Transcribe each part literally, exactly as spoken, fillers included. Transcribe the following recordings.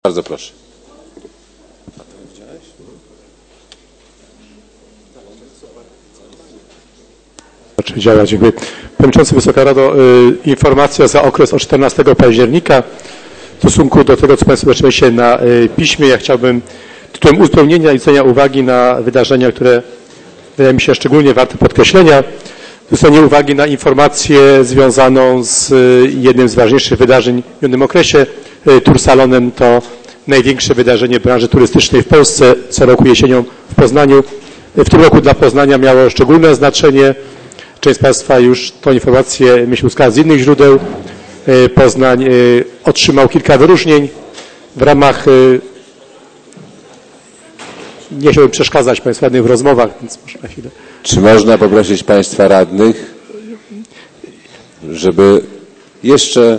Bardzo proszę. Działa, dziękuję. Panie Przewodniczący, Wysoka Rado, y, informacja za okres od czternastego października w stosunku do tego, co Państwo zobaczyliście na y, piśmie. Ja chciałbym tytułem uzupełnienia i zwrócenia uwagi na wydarzenia, które wydaje mi się szczególnie warte podkreślenia. Zwrócenie uwagi na informację związaną z y, jednym z ważniejszych wydarzeń w minionym okresie. Y, Tour Salonem to największe wydarzenie branży turystycznej w Polsce co roku jesienią w Poznaniu. W tym roku dla Poznania miało szczególne znaczenie. Część z Państwa już tą informację, myślę, uzyskała z innych źródeł. Poznań otrzymał kilka wyróżnień w ramach, nie chciałbym przeszkadzać Państwu radnych w rozmowach, więc może na chwilę. Czy można poprosić Państwa radnych, żeby jeszcze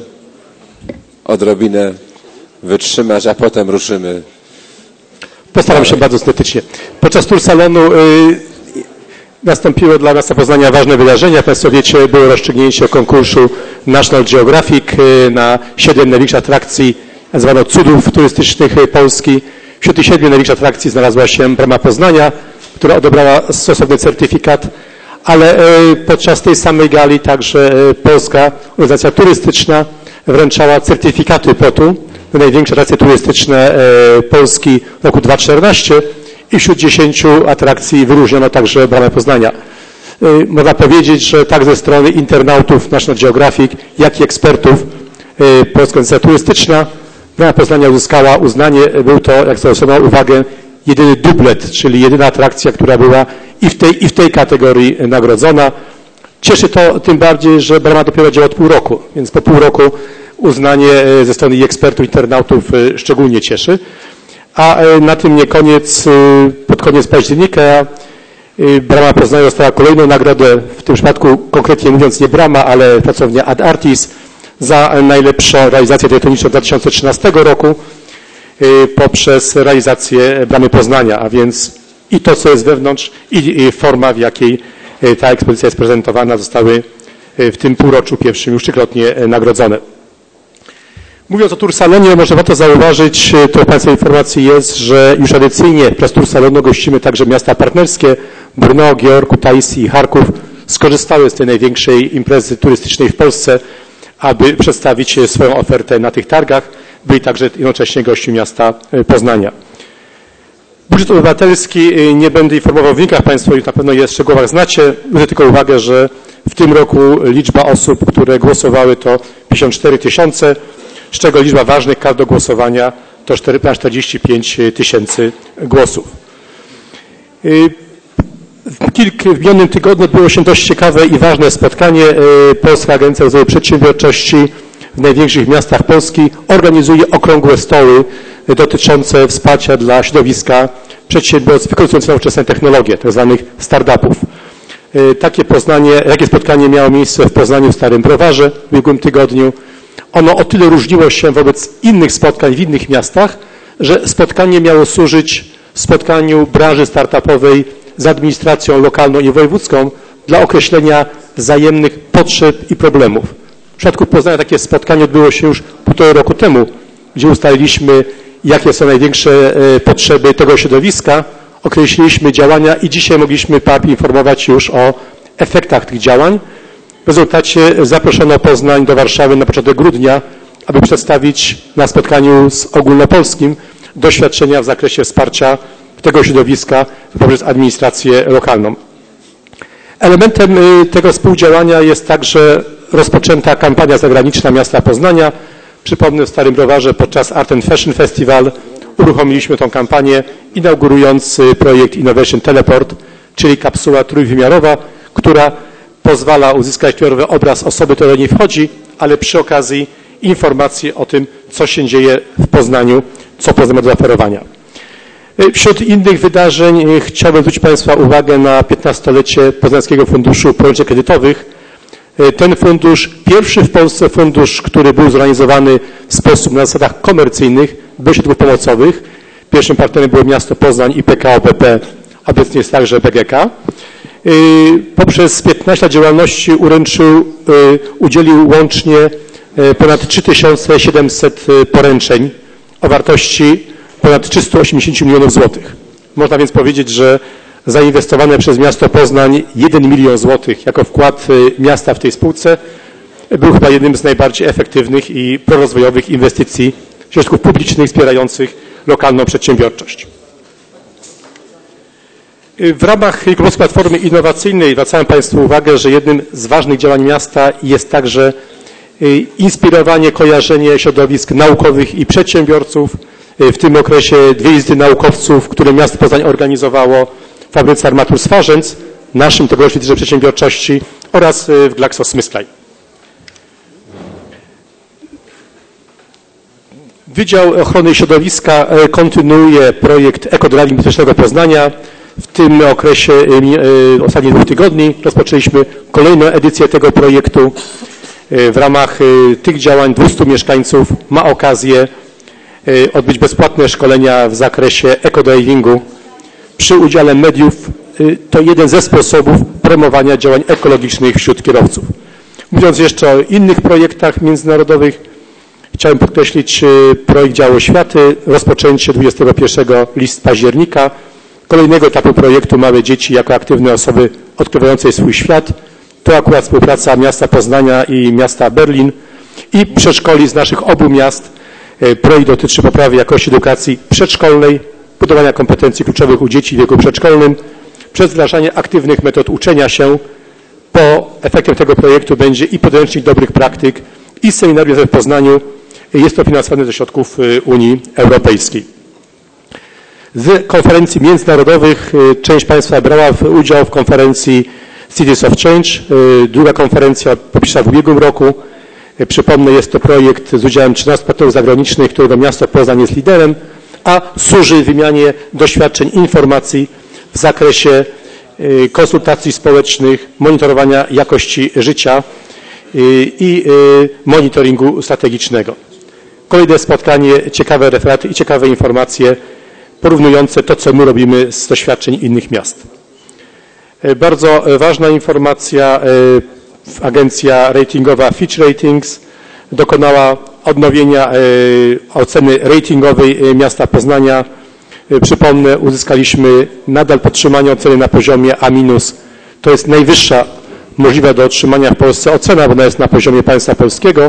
odrobinę wytrzymać, a potem ruszymy? Postaram się bardzo syntetycznie. Podczas Tour Salonu y, nastąpiło dla miasta Poznania ważne wydarzenia. Jak Państwo wiecie, było rozstrzygnięcie konkursu National Geographic y, na siedem największych atrakcji, nazwano cudów turystycznych Polski. Wśród tych siedmiu największych atrakcji znalazła się Brama Poznania, która odebrała stosowny certyfikat, ale y, podczas tej samej gali także y, Polska Organizacja Turystyczna wręczała certyfikaty P O T-u na największe atrakcje turystyczne e, Polski w roku dwa tysiące czternastym i wśród dziesięciu atrakcji wyróżniono także Bramę Poznania. E, można powiedzieć, że tak ze strony internautów National Geographic, jak i ekspertów e, Polska Organizacja Turystyczna Brama Poznania uzyskała uznanie. Był to, jak zwrócono uwagę, jedyny dublet, czyli jedyna atrakcja, która była i w tej, i w tej kategorii nagrodzona. Cieszy to tym bardziej, że Brama dopiero działa od pół roku, więc po pół roku uznanie ze strony ekspertów, internautów szczególnie cieszy. A na tym nie koniec, pod koniec października Brama Poznania dostała kolejną nagrodę, w tym przypadku konkretnie mówiąc nie Brama, ale pracownia Ad Artis za najlepszą realizację terytorialną dwa tysiące trzynastego roku poprzez realizację Bramy Poznania, a więc i to, co jest wewnątrz, i forma, w jakiej ta ekspozycja jest prezentowana, zostały w tym półroczu pierwszym już trzykrotnie nagrodzone. Mówiąc o Tour Salonie, może warto zauważyć, to Państwa informacji jest, że już tradycyjnie przez Tour Salonu gościmy także miasta partnerskie. Brno, Győr, Kutaisi i Charków skorzystały z tej największej imprezy turystycznej w Polsce, aby przedstawić swoją ofertę na tych targach. Byli także jednocześnie gośćmi miasta Poznania. Budżet obywatelski, nie będę informował o wynikach, Państwo już na pewno je w szczegółach znacie. Zwrócę tylko uwagę, że w tym roku liczba osób, które głosowały, to pięćdziesiąt cztery tysiące, z czego liczba ważnych kart do głosowania to czterdzieści pięć tysięcy głosów. W, kilk, w minionym tygodniu odbyło się dość ciekawe i ważne spotkanie. Polska Agencja Rozwoju Przedsiębiorczości w największych miastach Polski organizuje okrągłe stoły dotyczące wsparcia dla środowiska przedsiębiorstw wykorzystujących nowoczesne technologie, tzw. startupów. Takie, Poznanie, takie spotkanie miało miejsce w Poznaniu w Starym Browarze w ubiegłym tygodniu. Ono o tyle różniło się wobec innych spotkań w innych miastach, że spotkanie miało służyć spotkaniu branży startupowej z administracją lokalną i wojewódzką dla określenia wzajemnych potrzeb i problemów. W przypadku Poznania takie spotkanie odbyło się już półtora roku temu, gdzie ustaliliśmy, jakie są największe potrzeby tego środowiska, określiliśmy działania i dzisiaj mogliśmy P A P informować już o efektach tych działań. W rezultacie zaproszono Poznań do Warszawy na początek grudnia, aby przedstawić na spotkaniu z ogólnopolskim doświadczenia w zakresie wsparcia tego środowiska poprzez administrację lokalną. Elementem tego współdziałania jest także rozpoczęta kampania zagraniczna miasta Poznania. Przypomnę, w Starym Browarze podczas Art and Fashion Festival uruchomiliśmy tę kampanię, inaugurując projekt Innovation Teleport, czyli kapsuła trójwymiarowa, która pozwala uzyskać kolorowy obraz osoby, która do niej wchodzi, ale przy okazji informacje o tym, co się dzieje w Poznaniu, co Poznań ma do zaoferowania. Wśród innych wydarzeń chciałbym zwrócić Państwa uwagę na piętnastolecie Poznańskiego Funduszu Połączeń Kredytowych. Ten fundusz, pierwszy w Polsce fundusz, który był zorganizowany w sposób na zasadach komercyjnych, bez środków pomocowych. Pierwszym partnerem było miasto Poznań i P K O B P, obecnie jest także B G K. Poprzez piętnaście lat działalności uręczył, udzielił łącznie ponad trzy tysiące siedemset poręczeń o wartości ponad trzysta osiemdziesiąt milionów złotych. Można więc powiedzieć, że zainwestowane przez miasto Poznań jeden milion złotych jako wkład miasta w tej spółce był chyba jednym z najbardziej efektywnych i prorozwojowych inwestycji środków publicznych wspierających lokalną przedsiębiorczość. W ramach Wielkopolskiej Platformy Innowacyjnej zwracałem Państwu uwagę, że jednym z ważnych działań miasta jest także inspirowanie, kojarzenie środowisk naukowych i przedsiębiorców. W tym okresie dwie wizyty naukowców, które miasto Poznań organizowało w fabryce armatur Swarzędz, naszym tegorocznym liderze przedsiębiorczości oraz w GlaxoSmithKline. Wydział Ochrony Środowiska kontynuuje projekt Ekodriving Bezpiecznego Poznania. W tym okresie ostatnich dwóch tygodni rozpoczęliśmy kolejną edycję tego projektu. W ramach tych działań dwieście mieszkańców ma okazję odbyć bezpłatne szkolenia w zakresie ekodrivingu przy udziale mediów. To jeden ze sposobów promowania działań ekologicznych wśród kierowców. Mówiąc jeszcze o innych projektach międzynarodowych, chciałem podkreślić projekt Dział Oświaty, rozpoczęcie dwudziestego pierwszego października, kolejnego etapu projektu Małe Dzieci jako aktywne osoby odkrywające swój świat. To akurat współpraca miasta Poznania i miasta Berlin i przedszkoli z naszych obu miast. Projekt dotyczy poprawy jakości edukacji przedszkolnej, budowania kompetencji kluczowych u dzieci w wieku przedszkolnym, przez wdrażanie aktywnych metod uczenia się. Po efektem tego projektu będzie i podręcznik dobrych praktyk, i seminarium w Poznaniu. Jest to finansowane ze środków Unii Europejskiej. Z konferencji międzynarodowych część Państwa brała udział w konferencji Cities of Change. Druga konferencja popisała w ubiegłym roku. Przypomnę, jest to projekt z udziałem trzynastu partnerów zagranicznych, którego miasto Poznań jest liderem, a służy wymianie doświadczeń, informacji w zakresie konsultacji społecznych, monitorowania jakości życia i monitoringu strategicznego. Kolejne spotkanie, ciekawe referaty i ciekawe informacje porównujące to, co my robimy z doświadczeń innych miast. Bardzo ważna informacja, agencja ratingowa Fitch Ratings dokonała odnowienia oceny ratingowej miasta Poznania. Przypomnę, uzyskaliśmy nadal podtrzymanie oceny na poziomie A minus. To jest najwyższa możliwa do otrzymania w Polsce ocena, bo ona jest na poziomie państwa polskiego,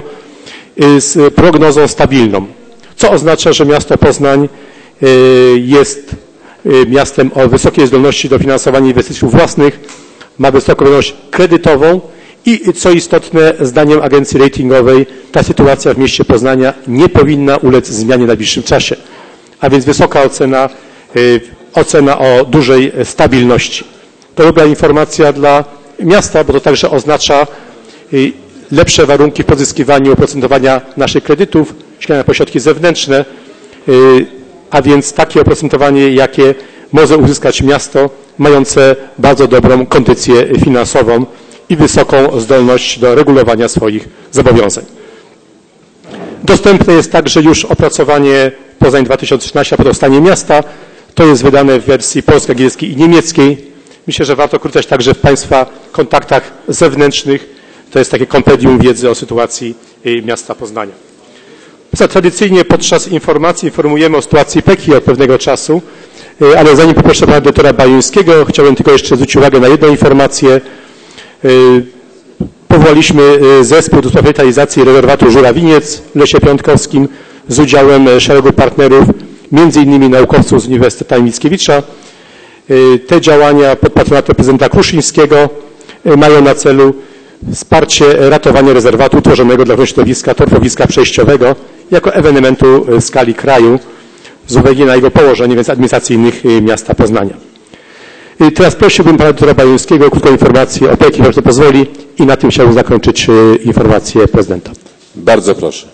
z prognozą stabilną. Co oznacza, że miasto Poznań jest miastem o wysokiej zdolności do finansowania inwestycji własnych, ma wysoką zdolność kredytową i co istotne, zdaniem agencji ratingowej ta sytuacja w mieście Poznania nie powinna ulec zmianie w najbliższym czasie. A więc wysoka ocena, ocena o dużej stabilności. To dobra informacja dla miasta, bo to także oznacza lepsze warunki w pozyskiwaniu oprocentowania naszych kredytów, sięgania po środki zewnętrzne, a więc takie oprocentowanie, jakie może uzyskać miasto mające bardzo dobrą kondycję finansową i wysoką zdolność do regulowania swoich zobowiązań. Dostępne jest także już opracowanie Poznań dwa tysiące trzynaście pod stanie miasta. To jest wydane w wersji polskiej, angielskiej i niemieckiej. Myślę, że warto korzystać także w Państwa kontaktach zewnętrznych. To jest takie kompendium wiedzy o sytuacji miasta Poznania. Tradycyjnie podczas informacji informujemy o sytuacji P E K I od pewnego czasu, ale zanim poproszę pana doktora Bajuńskiego, chciałbym tylko jeszcze zwrócić uwagę na jedną informację. Powołaliśmy zespół do spraw rewitalizacji rezerwatu Żurawiniec w Lesie Piątkowskim z udziałem szeregu partnerów, między innymi naukowców z Uniwersytetu Mickiewicza. Te działania pod patronatem prezydenta Kruszyńskiego mają na celu wsparcie ratowania rezerwatu utworzonego dla ochrony środowiska torfowiska przejściowego jako ewenementu w skali kraju z uwagi na jego położenie więc administracyjnych miasta Poznania. Teraz prosiłbym pana doktora Bajuńskiego o krótką informację o P E K I, jeżeli to pozwoli, i na tym chciałbym zakończyć informację prezydenta. Bardzo proszę.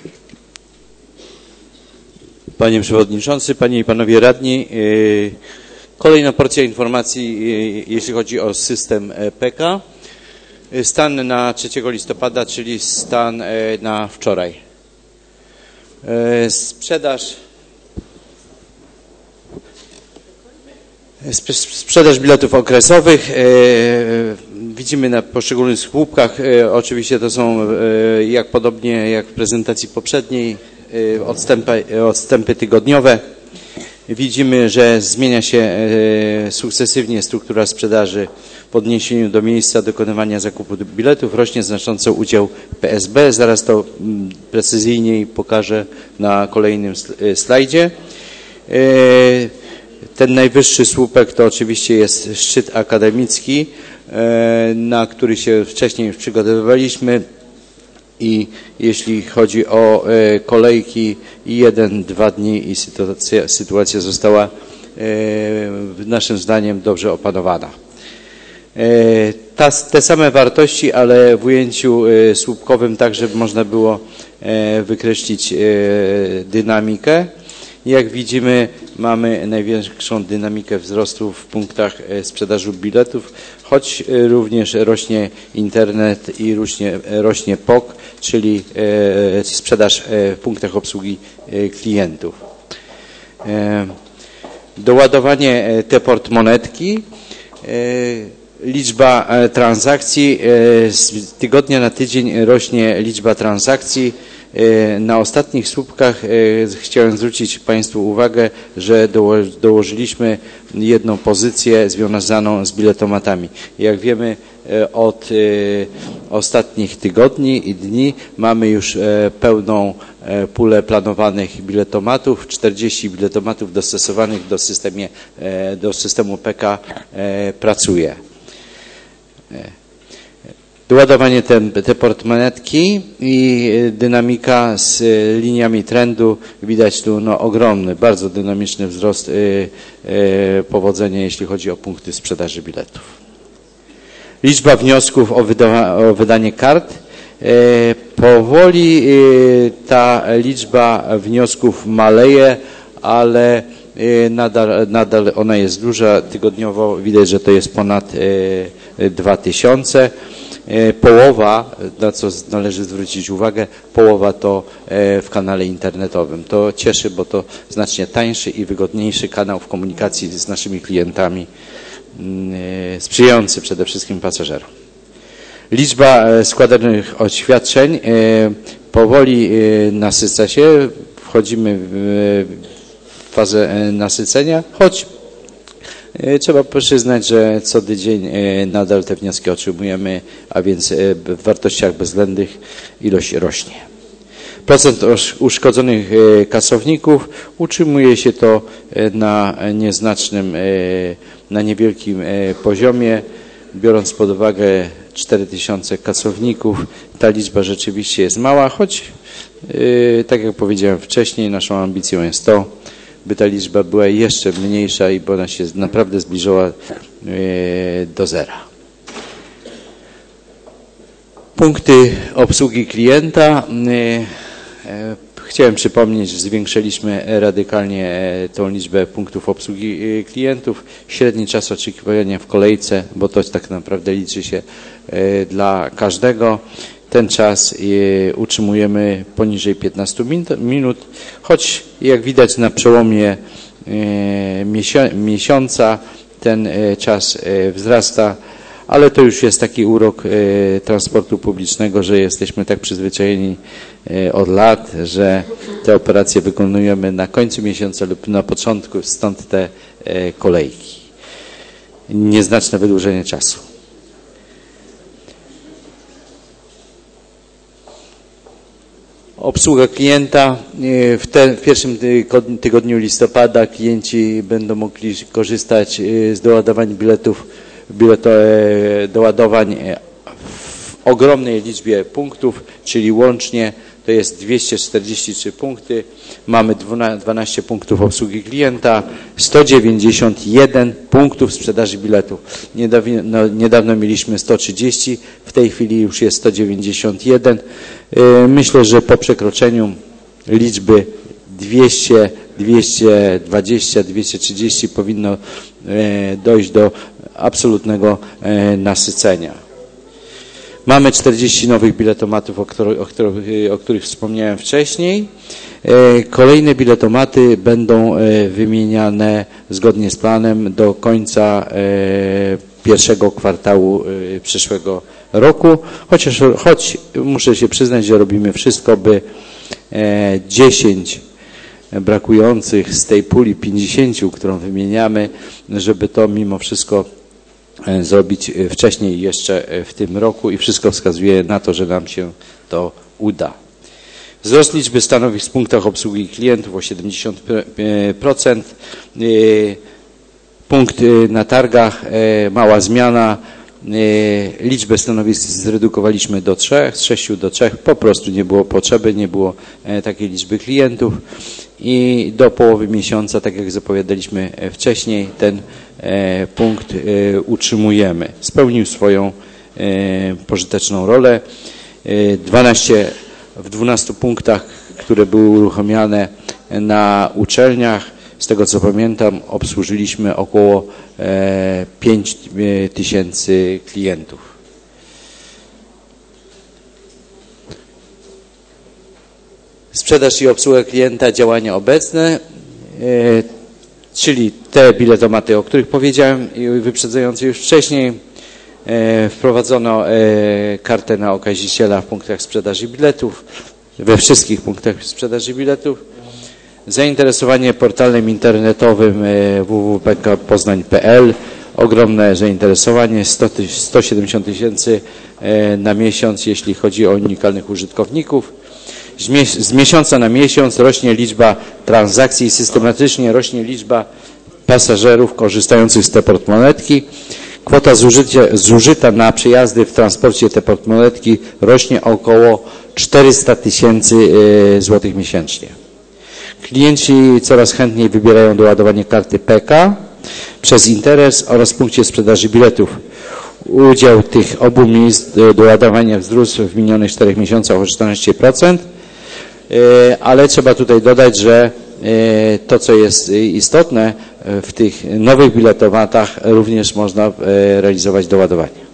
Panie Przewodniczący, Panie i Panowie Radni, kolejna porcja informacji, jeśli chodzi o system P E K A. Stan na trzeciego listopada, czyli stan na wczoraj. Sprzedaż Sprzedaż biletów okresowych. Widzimy na poszczególnych słupkach, oczywiście to są jak podobnie jak w prezentacji poprzedniej, odstępy, odstępy tygodniowe. Widzimy, że zmienia się sukcesywnie struktura sprzedaży w odniesieniu do miejsca dokonywania zakupu biletów. Rośnie znacząco udział P S B. Zaraz to precyzyjniej pokażę na kolejnym slajdzie. Ten najwyższy słupek to oczywiście jest szczyt akademicki, na który się wcześniej już przygotowywaliśmy. I jeśli chodzi o kolejki, jeden, dwa dni i sytuacja, sytuacja została naszym zdaniem dobrze opanowana. Ta, te same wartości, ale w ujęciu słupkowym także można było wykreślić dynamikę. Jak widzimy, mamy największą dynamikę wzrostu w punktach sprzedaży biletów, choć również rośnie internet i rośnie, rośnie P O K, czyli sprzedaż w punktach obsługi klientów. Doładowanie T-port monetki. Liczba transakcji, z tygodnia na tydzień rośnie liczba transakcji. Na ostatnich słupkach chciałem zwrócić Państwu uwagę, że dołożyliśmy jedną pozycję związaną z biletomatami. Jak wiemy, od ostatnich tygodni i dni mamy już pełną pulę planowanych biletomatów, czterdzieści biletomatów dostosowanych do, systemie, do systemu P K pracuje. Doładowanie te, te portmonetki i dynamika z liniami trendu. Widać tu no, ogromny, bardzo dynamiczny wzrost, y, y, powodzenia, jeśli chodzi o punkty sprzedaży biletów. Liczba wniosków o, wyda, o wydanie kart. Y, powoli y, ta liczba wniosków maleje, ale y, nadal, nadal ona jest duża. Tygodniowo widać, że to jest ponad y, dwa tysiące. Połowa, na co należy zwrócić uwagę, połowa to w kanale internetowym. To cieszy, bo to znacznie tańszy i wygodniejszy kanał w komunikacji z naszymi klientami, sprzyjający przede wszystkim pasażerom. Liczba składanych oświadczeń powoli nasyca się, wchodzimy w fazę nasycenia, choć trzeba przyznać, że co tydzień nadal te wnioski otrzymujemy, a więc w wartościach bezwzględnych ilość rośnie. Procent uszkodzonych kasowników utrzymuje się to na nieznacznym, na niewielkim poziomie. Biorąc pod uwagę cztery tysiące kasowników, ta liczba rzeczywiście jest mała, choć tak jak powiedziałem wcześniej, naszą ambicją jest to, by ta liczba była jeszcze mniejsza i bo ona się naprawdę zbliżyła do zera. Punkty obsługi klienta. Chciałem przypomnieć, że zwiększyliśmy radykalnie tą liczbę punktów obsługi klientów. Średni czas oczekiwania w kolejce, bo to tak naprawdę liczy się dla każdego. Ten czas utrzymujemy poniżej piętnastu minut, choć jak widać na przełomie miesiąca ten czas wzrasta, ale to już jest taki urok transportu publicznego, że jesteśmy tak przyzwyczajeni od lat, że te operacje wykonujemy na końcu miesiąca lub na początku, stąd te kolejki. Nieznaczne wydłużenie czasu. Obsługa klienta. W, te, w pierwszym tygodniu listopada klienci będą mogli korzystać z doładowań biletów, bileto, doładowań w ogromnej liczbie punktów, czyli łącznie to jest dwieście czterdzieści trzy punkty. Mamy dwanaście punktów obsługi klienta, sto dziewięćdziesiąt jeden punktów sprzedaży biletów. Niedawno, no, niedawno mieliśmy sto trzydzieści, w tej chwili już jest sto dziewięćdziesiąt jeden. Myślę, że po przekroczeniu liczby dwieście, dwieście dwadzieścia, dwieście trzydzieści powinno dojść do absolutnego nasycenia. Mamy czterdzieści nowych biletomatów, o których, o, których, o których wspomniałem wcześniej. Kolejne biletomaty będą wymieniane zgodnie z planem do końca pierwszego kwartału przyszłego roku. Chociaż, choć muszę się przyznać, że robimy wszystko, by dziesięć brakujących z tej puli pięćdziesięciu, którą wymieniamy, żeby to mimo wszystko zrobić wcześniej jeszcze w tym roku i wszystko wskazuje na to, że nam się to uda. Wzrost liczby stanowisk w punktach obsługi klientów o siedemdziesiąt procent. Punkt na targach, mała zmiana. Liczbę stanowisk zredukowaliśmy do trzech, z sześciu do trzech. Po prostu nie było potrzeby, nie było takiej liczby klientów. I do połowy miesiąca, tak jak zapowiadaliśmy wcześniej, ten punkt utrzymujemy. Spełnił swoją pożyteczną rolę. dwanaście w dwunastu punktach, które były uruchomione na uczelniach, z tego co pamiętam, obsłużyliśmy około pięć tysięcy klientów. Sprzedaż i obsługa klienta, działania obecne, czyli te biletomaty, o których powiedziałem i wyprzedzające już wcześniej. Wprowadzono kartę na okaziciela w punktach sprzedaży biletów, we wszystkich punktach sprzedaży biletów. Zainteresowanie portalem internetowym w w w kropka p k poznań kropka p l. Ogromne zainteresowanie, sto siedemdziesiąt tysięcy na miesiąc, jeśli chodzi o unikalnych użytkowników. Z miesiąca na miesiąc rośnie liczba transakcji i systematycznie rośnie liczba pasażerów korzystających z T-portmonetki. Kwota zużycia, zużyta na przejazdy w transporcie T-portmonetki rośnie o około czterysta tysięcy złotych miesięcznie. Klienci coraz chętniej wybierają doładowanie karty P K przez interes oraz w punkcie sprzedaży biletów. Udział tych obu miejsc do ładowania wzrósł w minionych czterech miesiącach o czternaście procent, ale trzeba tutaj dodać, że to, co jest istotne, w tych nowych biletomatach również można realizować doładowanie.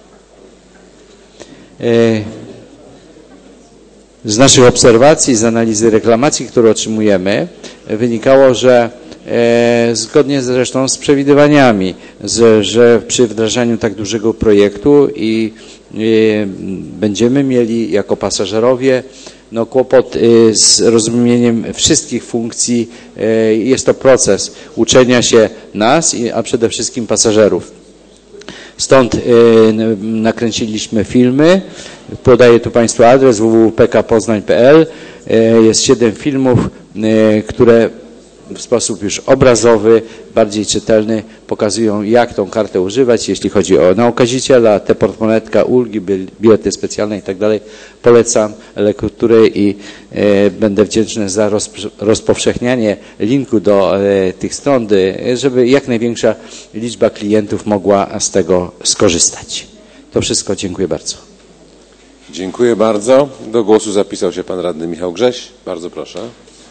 Z naszych obserwacji, z analizy reklamacji, które otrzymujemy, wynikało, że e, zgodnie zresztą z przewidywaniami, z, że przy wdrażaniu tak dużego projektu i e, będziemy mieli jako pasażerowie no, kłopot e, z rozumieniem wszystkich funkcji. E, jest to proces uczenia się nas, a przede wszystkim pasażerów. Stąd y, nakręciliśmy filmy. Podaję tu Państwu adres w w w kropka p k poznań kropka p l. Y, jest siedem filmów, y, które w sposób już obrazowy, bardziej czytelny pokazują, jak tą kartę używać, jeśli chodzi o na okaziciela, te portmonetka, ulgi, bilety specjalne i tak dalej. Polecam lekturę i e, będę wdzięczny za rozp- rozpowszechnianie linku do e, tych stron, żeby jak największa liczba klientów mogła z tego skorzystać. To wszystko. Dziękuję bardzo. Dziękuję bardzo. Do głosu zapisał się pan radny Michał Grześ. Bardzo proszę.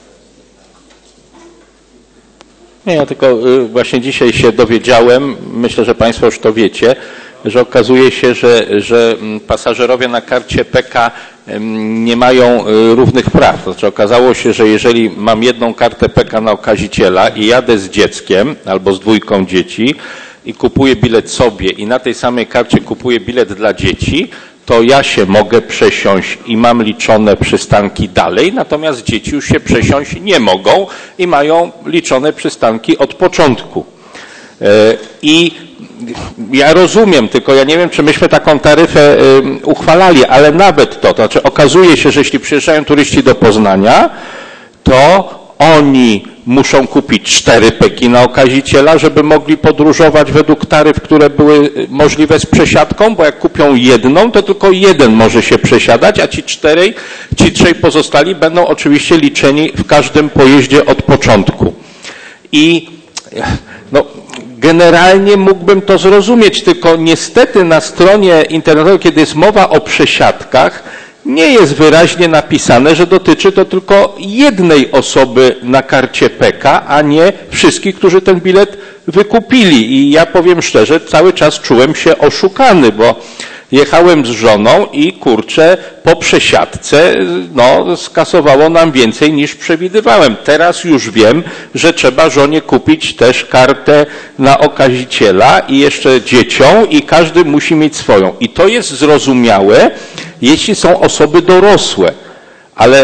Nie, ja tylko właśnie dzisiaj się dowiedziałem, myślę, że Państwo już to wiecie, że okazuje się, że, że pasażerowie na karcie P K nie mają równych praw. Znaczy okazało się, że jeżeli mam jedną kartę P K na okaziciela i jadę z dzieckiem albo z dwójką dzieci i kupuję bilet sobie i na tej samej karcie kupuję bilet dla dzieci, to ja się mogę przesiąść i mam liczone przystanki dalej, natomiast dzieci już się przesiąść nie mogą i mają liczone przystanki od początku. I ja rozumiem, tylko ja nie wiem, czy myśmy taką taryfę uchwalali, ale nawet to, to znaczy okazuje się, że jeśli przyjeżdżają turyści do Poznania, to oni muszą kupić cztery peki na okaziciela, żeby mogli podróżować według taryf, które były możliwe z przesiadką, bo jak kupią jedną, to tylko jeden może się przesiadać, a ci czterej, ci trzej pozostali będą oczywiście liczeni w każdym pojeździe od początku. I no, generalnie mógłbym to zrozumieć, tylko niestety na stronie internetowej, kiedy jest mowa o przesiadkach, nie jest wyraźnie napisane, że dotyczy to tylko jednej osoby na karcie P K, a nie wszystkich, którzy ten bilet wykupili. I ja powiem szczerze, cały czas czułem się oszukany, bo jechałem z żoną i kurczę, po przesiadce no, skasowało nam więcej niż przewidywałem. Teraz już wiem, że trzeba żonie kupić też kartę na okaziciela i jeszcze dzieciom i każdy musi mieć swoją. I to jest zrozumiałe, jeśli są osoby dorosłe. Ale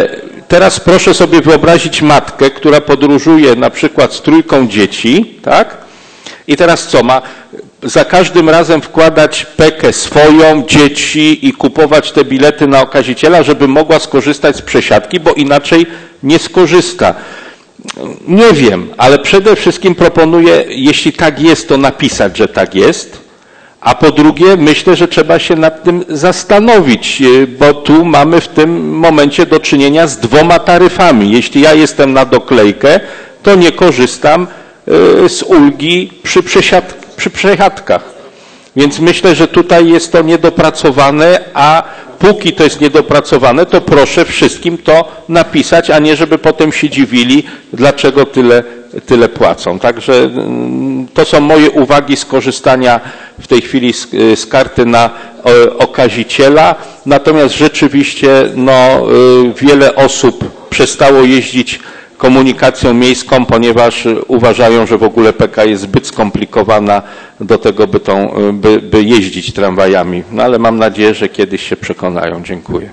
teraz proszę sobie wyobrazić matkę, która podróżuje na przykład z trójką dzieci, tak? I teraz co, ma za każdym razem wkładać pekę swoją, dzieci i kupować te bilety na okaziciela, żeby mogła skorzystać z przesiadki, bo inaczej nie skorzysta. Nie wiem, ale przede wszystkim proponuję, jeśli tak jest, to napisać, że tak jest. A po drugie, myślę, że trzeba się nad tym zastanowić, bo tu mamy w tym momencie do czynienia z dwoma taryfami. Jeśli ja jestem na doklejkę, to nie korzystam z ulgi przy, przesiad, przy przesiadkach. Więc myślę, że tutaj jest to niedopracowane, a póki to jest niedopracowane, to proszę wszystkim to napisać, a nie żeby potem się dziwili, dlaczego tyle, tyle płacą. Także to są moje uwagi z korzystania w tej chwili z, z karty na okaziciela. Natomiast rzeczywiście no, wiele osób przestało jeździć komunikacją miejską, ponieważ uważają, że w ogóle P K jest zbyt skomplikowana do tego, by, tą, by, by jeździć tramwajami. No ale mam nadzieję, że kiedyś się przekonają. Dziękuję.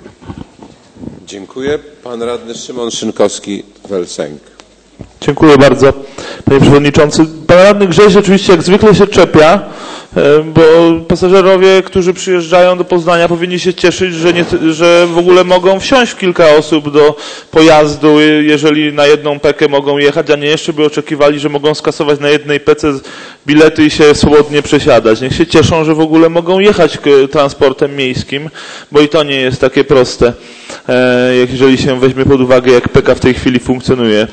Dziękuję. Pan radny Szymon Szynkowski-Welsenk. Dziękuję bardzo, panie przewodniczący. Pan radny Grześ oczywiście jak zwykle się czepia, bo pasażerowie, którzy przyjeżdżają do Poznania, powinni się cieszyć, że, nie, że w ogóle mogą wsiąść w kilka osób do pojazdu, jeżeli na jedną pekę mogą jechać, a nie jeszcze by oczekiwali, że mogą skasować na jednej pece bilety i się swobodnie przesiadać. Niech się cieszą, że w ogóle mogą jechać transportem miejskim, bo i to nie jest takie proste, jeżeli się weźmie pod uwagę, jak P K w tej chwili funkcjonuje.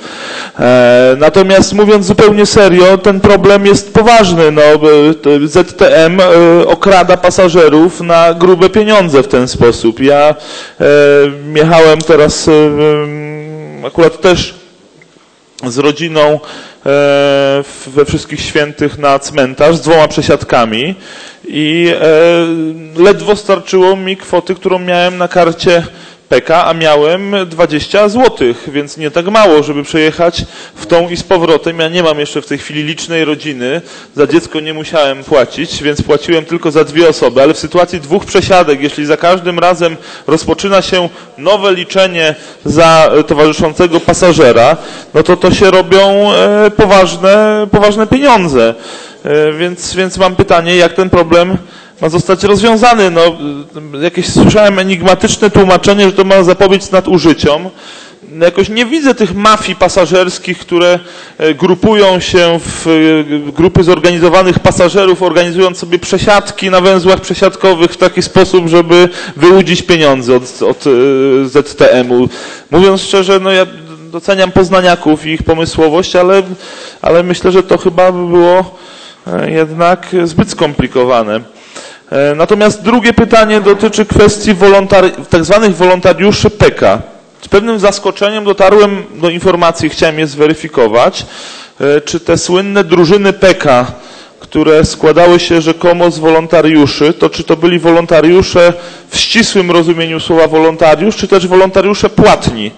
Natomiast mówiąc zupełnie serio, ten problem jest poważny. No, Z T M okrada pasażerów na grube pieniądze w ten sposób. Ja jechałem teraz akurat też z rodziną we Wszystkich Świętych na cmentarz z dwoma przesiadkami i ledwo starczyło mi kwoty, którą miałem na karcie P K, a miałem dwadzieścia złotych, więc nie tak mało, żeby przejechać w tą i z powrotem. Ja nie mam jeszcze w tej chwili licznej rodziny, za dziecko nie musiałem płacić, więc płaciłem tylko za dwie osoby, ale w sytuacji dwóch przesiadek, jeśli za każdym razem rozpoczyna się nowe liczenie za towarzyszącego pasażera, no to to się robią poważne, poważne pieniądze. Więc, więc mam pytanie, jak ten problem ma zostać rozwiązany. No, jakieś słyszałem enigmatyczne tłumaczenie, że to ma zapobiec nadużyciom. Jakoś nie widzę tych mafii pasażerskich, które grupują się w grupy zorganizowanych pasażerów, organizując sobie przesiadki na węzłach przesiadkowych w taki sposób, żeby wyłudzić pieniądze od, od Z T M-u. Mówiąc szczerze, no ja doceniam poznaniaków i ich pomysłowość, ale, ale myślę, że to chyba by było jednak zbyt skomplikowane. Natomiast drugie pytanie dotyczy kwestii wolontari- tak zwanych wolontariuszy P K. Z pewnym zaskoczeniem dotarłem do informacji, chciałem je zweryfikować, czy te słynne drużyny P K, które składały się rzekomo z wolontariuszy, to czy to byli wolontariusze w ścisłym rozumieniu słowa wolontariusz, czy też wolontariusze płatni?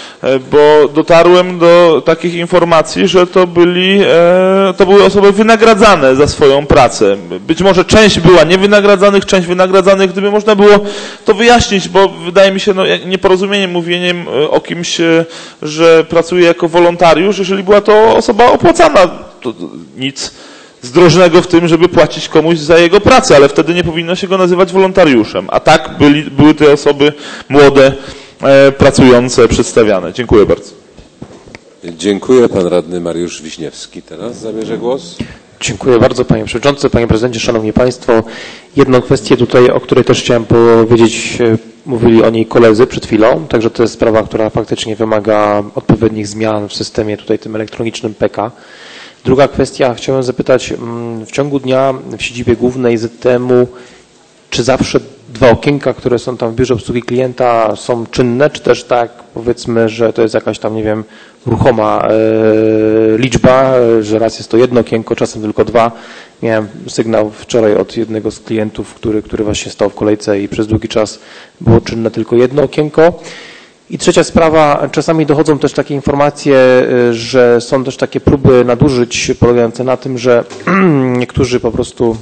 Bo dotarłem do takich informacji, że to byli, to były osoby wynagradzane za swoją pracę. Być może część była niewynagradzanych, część wynagradzanych, gdyby można było to wyjaśnić, bo wydaje mi się no, nieporozumieniem mówieniem o kimś, że pracuje jako wolontariusz, jeżeli była to osoba opłacana. To nic zdrożnego w tym, żeby płacić komuś za jego pracę, ale wtedy nie powinno się go nazywać wolontariuszem. A tak byli, były te osoby młode, pracujące, przedstawiane. Dziękuję bardzo. Dziękuję. Pan radny Mariusz Wiśniewski teraz zabierze głos. Dziękuję bardzo panie przewodniczący, panie prezydencie, szanowni państwo. Jedną kwestię tutaj, o której też chciałem powiedzieć, mówili o niej koledzy przed chwilą, także to jest sprawa, która faktycznie wymaga odpowiednich zmian w systemie tutaj tym elektronicznym P K. Druga kwestia, chciałem zapytać, w ciągu dnia w siedzibie głównej Z T M-u czy zawsze dwa okienka, które są tam w biurze obsługi klienta są czynne, czy też tak powiedzmy, że to jest jakaś tam, nie wiem, ruchoma e, liczba, że raz jest to jedno okienko, czasem tylko dwa. Miałem sygnał wczoraj od jednego z klientów, który, który właśnie stał w kolejce i przez długi czas było czynne tylko jedno okienko. I trzecia sprawa, czasami dochodzą też takie informacje, że są też takie próby nadużyć polegające na tym, że niektórzy po prostu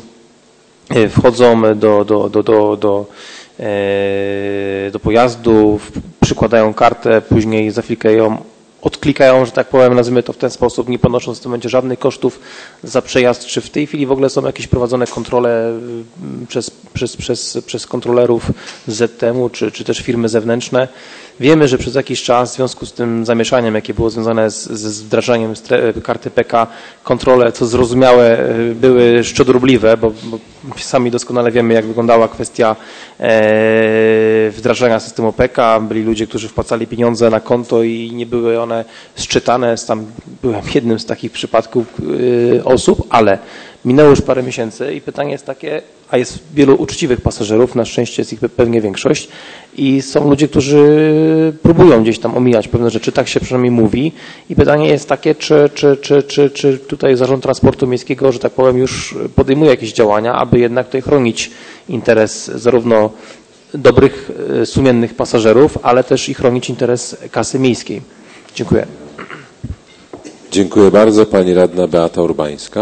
wchodzą do, do, do, do, do, do pojazdu, przykładają kartę, później za chwilkę ją odklikają, że tak powiem, nazwijmy to w ten sposób, nie ponosząc w tym momencie żadnych kosztów za przejazd. Czy w tej chwili w ogóle są jakieś prowadzone kontrole przez, przez, przez, przez kontrolerów z Z T M-u, czy, czy też firmy zewnętrzne? Wiemy, że przez jakiś czas w związku z tym zamieszaniem, jakie było związane z, z wdrażaniem karty P K, kontrole, co zrozumiałe, były szczodrobliwe, bo, bo sami doskonale wiemy, jak wyglądała kwestia e, wdrażania systemu P K. Byli ludzie, którzy wpłacali pieniądze na konto i nie były one sczytane. Sam byłem jednym z takich przypadków e, osób, ale minęło już parę miesięcy i pytanie jest takie, a jest wielu uczciwych pasażerów, na szczęście jest ich pewnie większość i są ludzie, którzy próbują gdzieś tam omijać pewne rzeczy, tak się przynajmniej mówi i pytanie jest takie, czy, czy, czy, czy, czy tutaj Zarząd Transportu Miejskiego, że tak powiem, już podejmuje jakieś działania, aby jednak tutaj chronić interes zarówno dobrych, sumiennych pasażerów, ale też i chronić interes kasy miejskiej. Dziękuję. Dziękuję bardzo. Pani radna Beata Urbańska.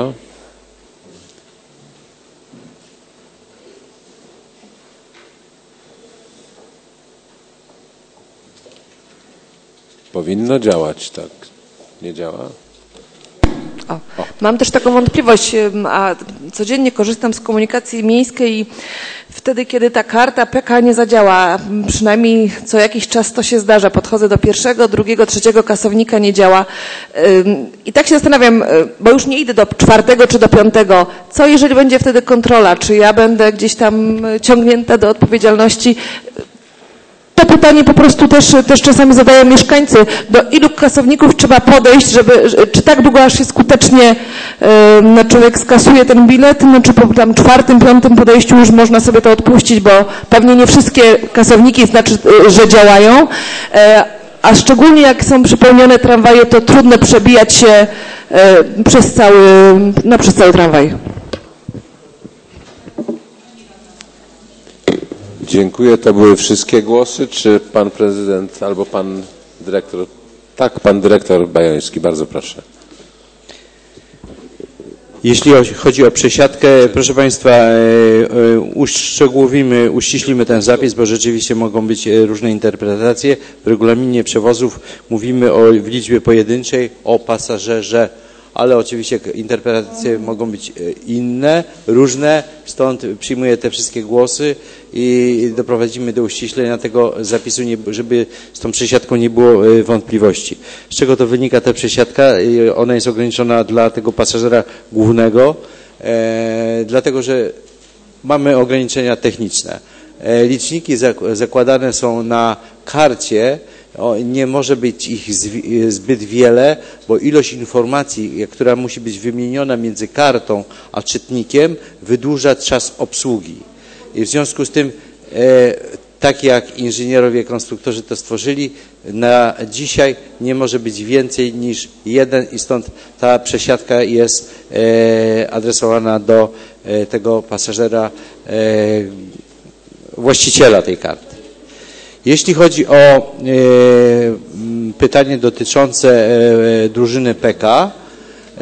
Powinno działać, tak. Nie działa? O, mam też taką wątpliwość, a codziennie korzystam z komunikacji miejskiej i wtedy, kiedy ta karta P K nie zadziała, przynajmniej co jakiś czas to się zdarza, podchodzę do pierwszego, drugiego, trzeciego kasownika, nie działa. I tak się zastanawiam, bo już nie idę do czwartego czy do piątego, co jeżeli będzie wtedy kontrola, czy ja będę gdzieś tam ciągnięta do odpowiedzialności? To pytanie po prostu też, też czasami zadają mieszkańcy. Do ilu kasowników trzeba podejść, żeby, czy tak długo aż się skutecznie no, człowiek skasuje ten bilet, no, czy po tam czwartym, piątym podejściu już można sobie to odpuścić, bo pewnie nie wszystkie kasowniki znaczy, że działają, a szczególnie jak są przepełnione tramwaje, to trudno przebijać się przez cały, no, przez cały tramwaj. Dziękuję. To były wszystkie głosy. Czy pan prezydent albo pan dyrektor? Tak, pan dyrektor Bajoński. Bardzo proszę. Jeśli chodzi o przesiadkę, proszę Państwa, uszczegółowimy, uściślimy ten zapis, bo rzeczywiście mogą być różne interpretacje. W regulaminie przewozów mówimy o, w liczbie pojedynczej o pasażerze, ale oczywiście interpretacje mogą być inne, różne, stąd przyjmuję te wszystkie głosy i doprowadzimy do uściślenia tego zapisu, żeby z tą przesiadką nie było wątpliwości. Z czego to wynika ta przesiadka? Ona jest ograniczona dla tego pasażera głównego, e, dlatego że mamy ograniczenia techniczne. E, liczniki zakładane są na karcie, O, nie może być ich zbyt wiele, bo ilość informacji, która musi być wymieniona między kartą a czytnikiem, wydłuża czas obsługi. I w związku z tym, e, tak jak inżynierowie, konstruktorzy to stworzyli, na dzisiaj nie może być więcej niż jeden i stąd ta przesiadka jest e, adresowana do e, tego pasażera, e, właściciela tej karty. Jeśli chodzi o e, pytanie dotyczące e, drużyny P K, e,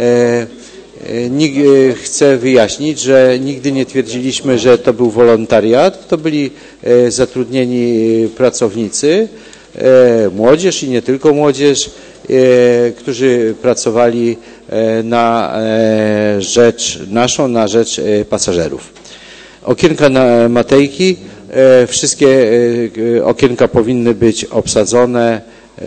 e, chcę wyjaśnić, że nigdy nie twierdziliśmy, że to był wolontariat, to byli e, zatrudnieni pracownicy, e, młodzież i nie tylko młodzież, e, którzy pracowali e, na e, rzecz naszą, na rzecz e, pasażerów. Okienka na Matejki. Wszystkie okienka powinny być obsadzone.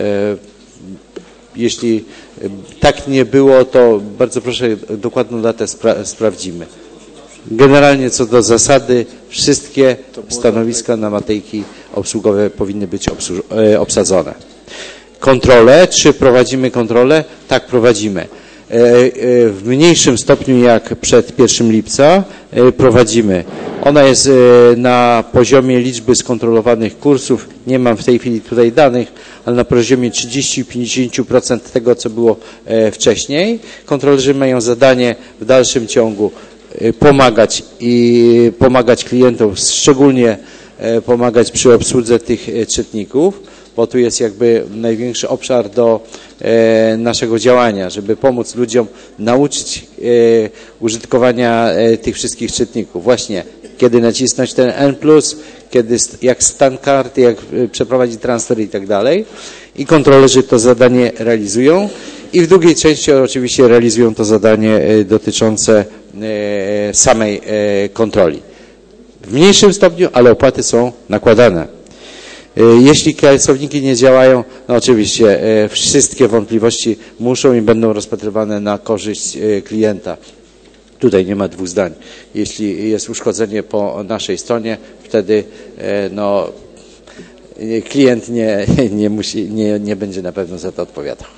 Jeśli tak nie było, to bardzo proszę, dokładną datę spra- sprawdzimy. Generalnie co do zasady, wszystkie stanowiska na Matejki obsługowe powinny być obsadzone. Kontrole, czy prowadzimy kontrolę? Tak, prowadzimy. W mniejszym stopniu jak przed pierwszym lipca prowadzimy. Ona jest na poziomie liczby skontrolowanych kursów. Nie mam w tej chwili tutaj danych, ale na poziomie trzydzieści do pięćdziesięciu procent tego, co było wcześniej. Kontrolerzy mają zadanie w dalszym ciągu pomagać i pomagać klientom, szczególnie pomagać przy obsłudze tych czytników, bo tu jest jakby największy obszar do e, naszego działania, żeby pomóc ludziom nauczyć e, użytkowania e, tych wszystkich czytników. Właśnie kiedy nacisnąć ten N plus, kiedy, jak stan karty, jak przeprowadzić transfer i tak dalej. I kontrolerzy to zadanie realizują. I w drugiej części oczywiście realizują to zadanie dotyczące samej kontroli. W mniejszym stopniu, ale opłaty są nakładane. Jeśli klasowniki nie działają, no oczywiście wszystkie wątpliwości muszą i będą rozpatrywane na korzyść klienta. Tutaj nie ma dwóch zdań. Jeśli jest uszkodzenie po naszej stronie, wtedy no, klient nie, nie, musi, nie, nie będzie na pewno za to odpowiadał.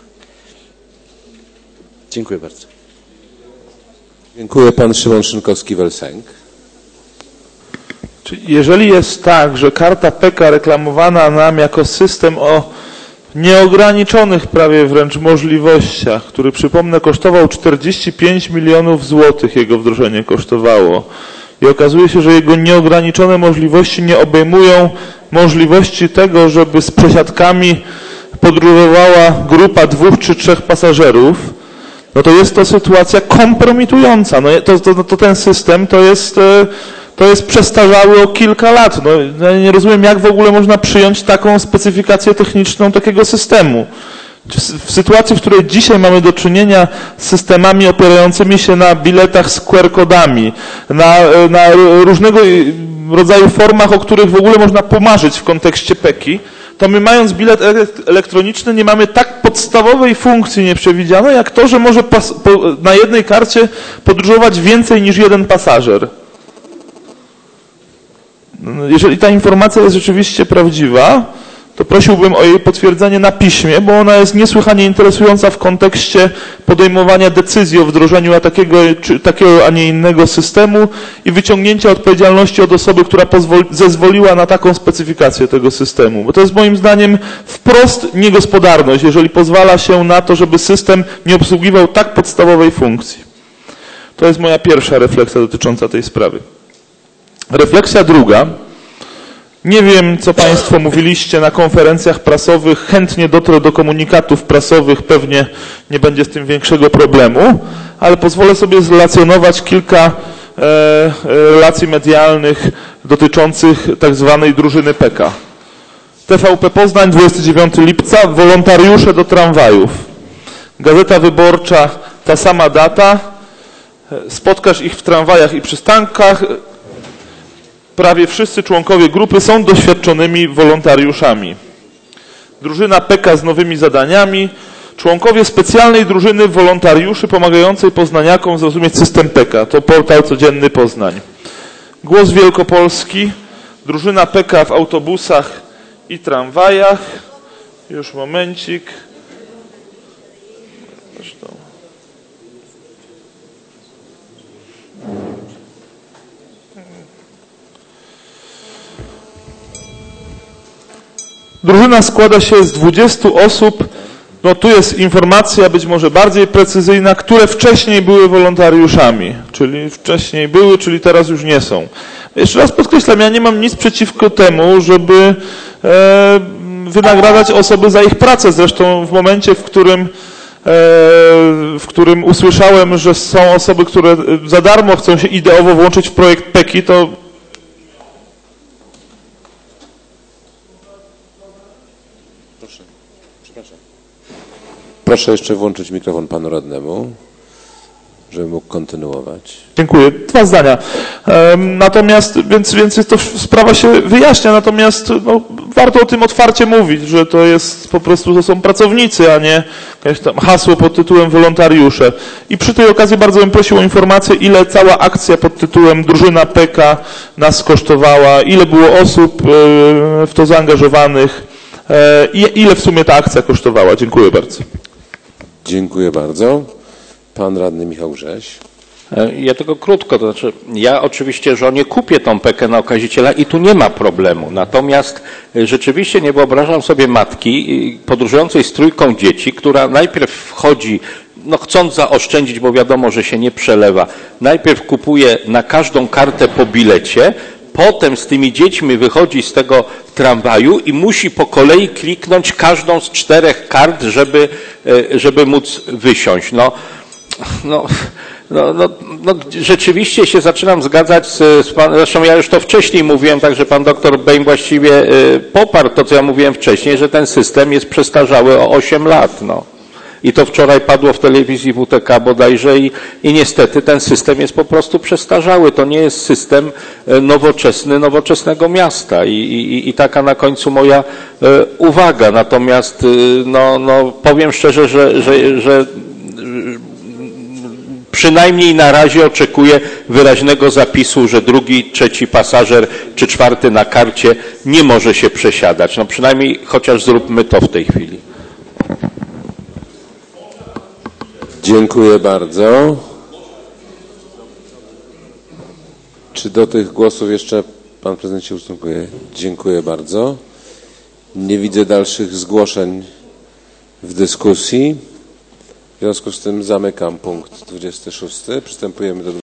Dziękuję bardzo. Dziękuję. Pan Szymon Szynkowski-Welsenk. Jeżeli jest tak, że karta P K reklamowana nam jako system o nieograniczonych prawie wręcz możliwościach, który przypomnę kosztował czterdzieści pięć milionów złotych, jego wdrożenie kosztowało, i okazuje się, że jego nieograniczone możliwości nie obejmują możliwości tego, żeby z przesiadkami podróżowała grupa dwóch czy trzech pasażerów, no to jest to sytuacja kompromitująca. No to, to, to ten system to jest, to jest przestarzały o kilka lat. No, ja nie rozumiem, jak w ogóle można przyjąć taką specyfikację techniczną takiego systemu. W sytuacji, w której dzisiaj mamy do czynienia z systemami opierającymi się na biletach z Q R kodami, na, na różnego rodzaju formach, o których w ogóle można pomarzyć w kontekście P E K I, to my mając bilet elektroniczny nie mamy tak podstawowej funkcji nieprzewidzianej, jak to, że może pas, po, na jednej karcie podróżować więcej niż jeden pasażer. Jeżeli ta informacja jest rzeczywiście prawdziwa, to prosiłbym o jej potwierdzenie na piśmie, bo ona jest niesłychanie interesująca w kontekście podejmowania decyzji o wdrożeniu a takiego, czy takiego, a nie innego systemu i wyciągnięcia odpowiedzialności od osoby, która pozwoli, zezwoliła na taką specyfikację tego systemu. Bo to jest moim zdaniem wprost niegospodarność, jeżeli pozwala się na to, żeby system nie obsługiwał tak podstawowej funkcji. To jest moja pierwsza refleksja dotycząca tej sprawy. Refleksja druga. Nie wiem, co Państwo mówiliście na konferencjach prasowych. Chętnie dotrę do komunikatów prasowych. Pewnie nie będzie z tym większego problemu, ale pozwolę sobie zrelacjonować kilka e, relacji medialnych dotyczących tak zwanej drużyny P K. T V P Poznań, dwudziestego dziewiątego lipca, wolontariusze do tramwajów. Gazeta Wyborcza, ta sama data. Spotkasz ich w tramwajach i przystankach. Prawie wszyscy członkowie grupy są doświadczonymi wolontariuszami. Drużyna P K z nowymi zadaniami. Członkowie specjalnej drużyny wolontariuszy pomagającej poznaniakom zrozumieć system P K. To portal Codzienny Poznań. Głos Wielkopolski. Drużyna P K w autobusach i tramwajach. Już momencik. Zresztą. Drużyna składa się z dwudziestu osób. No tu jest informacja być może bardziej precyzyjna, które wcześniej były wolontariuszami. Czyli wcześniej były, czyli teraz już nie są. Jeszcze raz podkreślam, ja nie mam nic przeciwko temu, żeby e, wynagradzać osoby za ich pracę. Zresztą w momencie, w którym, e, w którym usłyszałem, że są osoby, które za darmo chcą się ideowo włączyć w projekt P E K I, to Proszę jeszcze włączyć mikrofon panu radnemu, żeby mógł kontynuować. Dziękuję. Dwa zdania. Natomiast, więc, więc to sprawa się wyjaśnia, natomiast no, warto o tym otwarcie mówić, że to jest po prostu, to są pracownicy, a nie jakieś tam hasło pod tytułem wolontariusze. I przy tej okazji bardzo bym prosił o informację, ile cała akcja pod tytułem Drużyna P K nas kosztowała, ile było osób w to zaangażowanych i ile w sumie ta akcja kosztowała. Dziękuję bardzo. Dziękuję bardzo. Pan radny Michał Grześ. Ja tylko krótko, to znaczy ja oczywiście żonie kupię tą P K na okaziciela i tu nie ma problemu. Natomiast rzeczywiście nie wyobrażam sobie matki podróżującej z trójką dzieci, która najpierw wchodzi, no chcąc zaoszczędzić, bo wiadomo, że się nie przelewa, najpierw kupuje na każdą kartę po bilecie, potem z tymi dziećmi wychodzi z tego tramwaju i musi po kolei kliknąć każdą z czterech kart, żeby, żeby móc wysiąść. No, no, No, no, no, rzeczywiście się zaczynam zgadzać z, z panem, zresztą ja już to wcześniej mówiłem, także pan doktor Bejm właściwie y, poparł to, co ja mówiłem wcześniej, że ten system jest przestarzały o osiem lat. No. I to wczoraj padło w telewizji W T K bodajże i, i niestety ten system jest po prostu przestarzały. To nie jest system nowoczesny, nowoczesnego miasta i, i, i taka na końcu moja e, uwaga. Natomiast no, no, powiem szczerze, że, że, że przynajmniej na razie oczekuję wyraźnego zapisu, że drugi, trzeci pasażer czy czwarty na karcie nie może się przesiadać. No przynajmniej chociaż zróbmy to w tej chwili. Dziękuję bardzo. Czy do tych głosów jeszcze pan prezydent się ustosunkuje? Dziękuję bardzo. Nie widzę dalszych zgłoszeń w dyskusji. W związku z tym zamykam punkt dwudziesty szósty. Przystępujemy do